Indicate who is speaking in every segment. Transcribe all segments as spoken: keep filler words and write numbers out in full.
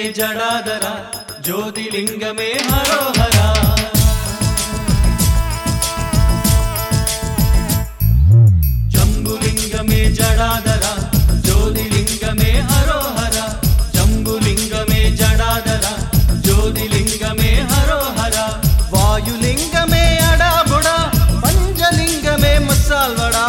Speaker 1: जडाधर ज्योतिलिंगमे हरोहरा जंबुलिंगमे जडाधर ज्योतिलिंगमे हरोहरा जंबुलिंगमे जडाधर ज्योतिलिंगमे हरोहरा वायुलिंगमे अडाबुड़ा पंचलिंगमे मसालवड़ा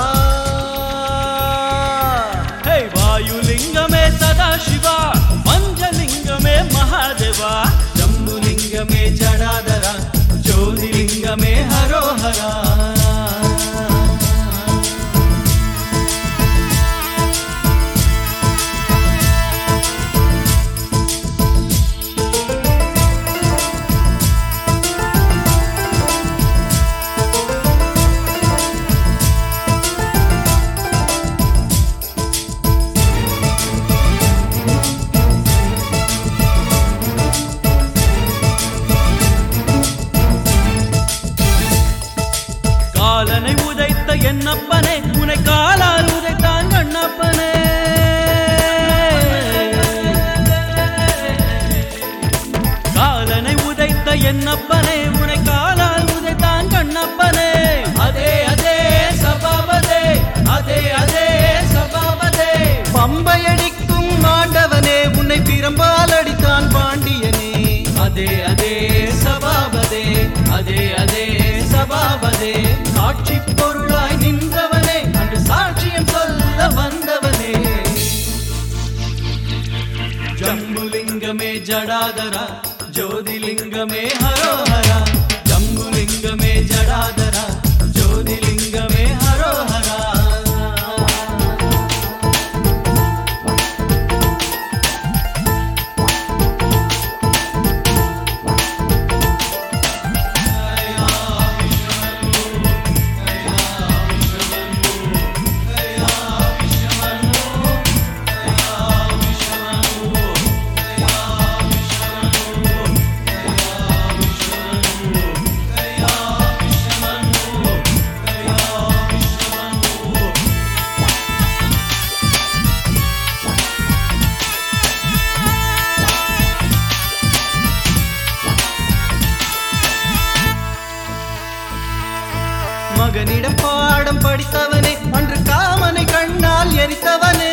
Speaker 1: हे वायुलिंगमे सदाशिवा पंचलिंगमे महादेवा जंबुलिंगमे जडाधर ज्योतिलिंगमे हरोहरा காலனை உதைத்த என்னப்பனே உனை காலால் உதைத்தான் கண்ணப்பனே காலனை உதைத்த என்னப்பனே உனை காலால் உதைத்தான் கண்ணப்பனே அதே அதே சபாபதே அதே அதே சபாபதே பம்பையடிக்கும் ஆண்டவனே உன்னை பிரம்பால் அடித்தான் பாண்டியனே அதே அதே சபாபதே அதே அதே சபாபதே சாட்சி பொருளாய் நின்றவனே அன்று சாட்சியம் சொல்ல வந்தவனே ஜம்புலிங்கமே ஜடாதர ஜோதிலிங்கமே ஹரோஹரா ஜம்புலிங்கமே ஜடாதர ஜோதிலிங்கமே ஹரோஹரா மகனிடம் பாடம் படித்தவனே அன்று காமனை கண்ணால் எரித்தவனே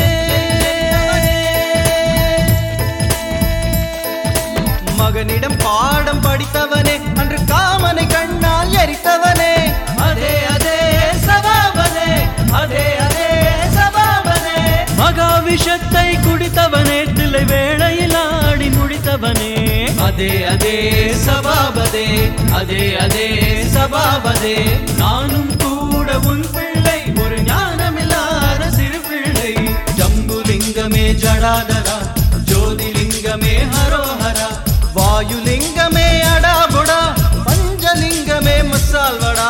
Speaker 1: மகனிடம் பாடம் படித்தவனே அன்று காமனை கண்ணால் எரித்தவனே அதே அதே சபாபதே அதே அதே சபாபதே மகாவிஷத்தை குடித்தவனே தில்லை வேளையில் ஆடி முடித்தவனே அதே அதே சபாபதே அதே அதே சபாபதே நானும் கூட உன் பிள்ளை ஒரு ஞானமில்லாத சிறு பிள்ளை ஜம்புலிங்கமே ஜடாதரா ஜோதிலிங்கமே ஹரோஹரா வாயுலிங்கமே அடாபுடா பஞ்சலிங்கமே மசால்வடா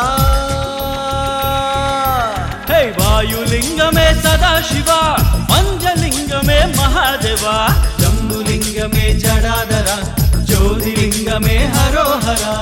Speaker 1: ஹே வாயுலிங்கமே சதாசிவா பஞ்சலிங்கமே மகாதேவா ஜம்புலிங்கமே ஜடாதரா ज्योतिलिंगमे हरोहरा।